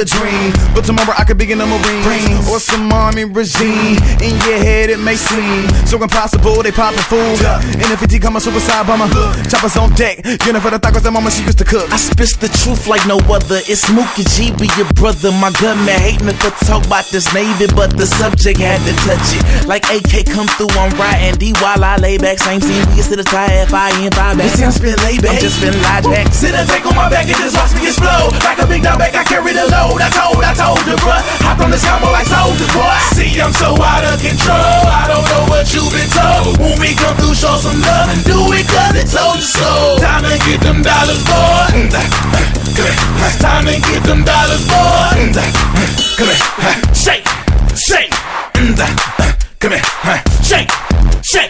a dream, but tomorrow I could be in the Marines or some army regime. In your head it may seem so impossible, they poppin' food. And if it come a suicide bomber, choppers on deck, you know for the tacos that mama she used to cook. I spit the truth like no other. It's Mookie G, be your brother. My gunman hate me for talk about this Navy, but the subject had to touch it. Like AK come through, I'm riding D while I lay back. Same scene, we get to the tire, FIN 5 back. I'm spin lay back, I'm just spin lie back. Sit and take on my back and just watch me explode. Like a big dumb back, I carry the load. I told you, bruh. Hop on this combo like soldiers, boy. See, I'm so out of control. I don't know what you've been told. When we come through, show some love and do it 'cause it told you so. Time to get them dollars, boy. Time to get them dollars, boy. Come here, shake, shake. Come here, shake, shake.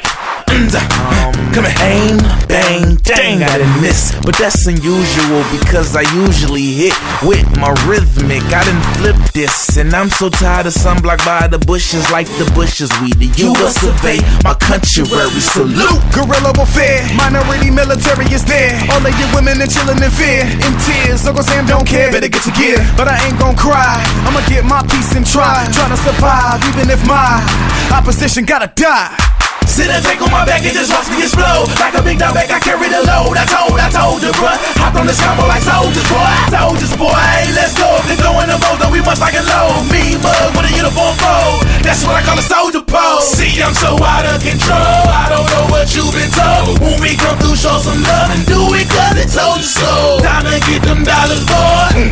Come here. Aim, bang, dang, I didn't miss. But that's unusual because I usually hit with my rhythmic. I done flipped this, and I'm so tired of sunblock by the bushes. Like the bushes, we the U.S. survey my country, salute. Guerrilla warfare, minority military is there. All of you women are chillin' in fear, in tears. Uncle Sam don't care, better get your gear. But I ain't gon' cry, I'ma get my peace and try to survive, even if my opposition gotta die. Sit and take on my back and just watch me explode. Like a big dumb back, I carry the load. I told you, bruh. Hop on this combo like soldiers, boy. Hey, let's go. If they're throwing the boat, then we must like a load. Me mug with a uniform fold. That's what I call a soldier pose. See, I'm so out of control. I don't know what you've been told. When we come through, show some love and do it 'cause it told you so. Time to get them dollars, boy.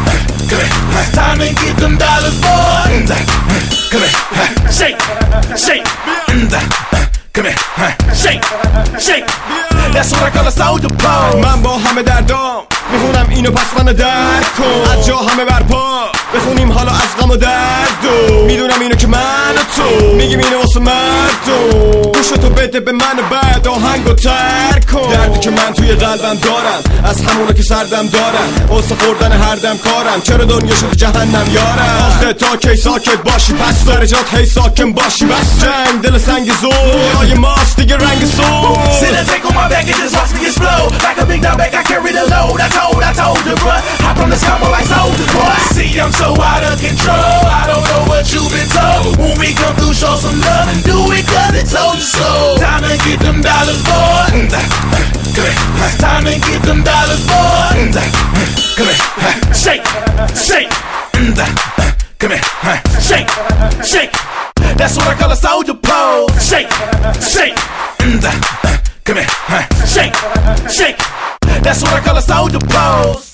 Time to get them dollars, boy. Come here, shake, shake. Come here, shake, shake. That's what I call a soldier pose. من با همه دردام میخونم اینو پس منو درد کن. از جا همه برپا بخونیم حالا از غم و درد و میدونم اینو که من و تو میگیم اینو واسه مردم. گوشتو بده به من بعد آهنگو ترک کن. دردی که من توی قلبم دارم از همونا که سردم دارم. واسه خوردن هر دم کارم. چرا دنیا شد جهنم یارم. آخه تا کی ساکت باشی پس درجات هی ساکن باشی. بس جنگ دل سنگ زور ماست دیگه رنگ سور. Sit and take on my back and just watch me explode. Like a big dumb back, I carry the load. I told you, bruh. Hop on this combo like soldiers, boy. See, I'm so out of control. I don't know what you've been told. When we come through, show some love and do it 'cause it told you so. Time to get them dollars, boy. Time to get them dollars, boy. Come here, shake, shake. Come here, shake, shake. That's what I call a soldier pose. Shake, shake. Come here, shake, shake. That's what I call a soldier pose.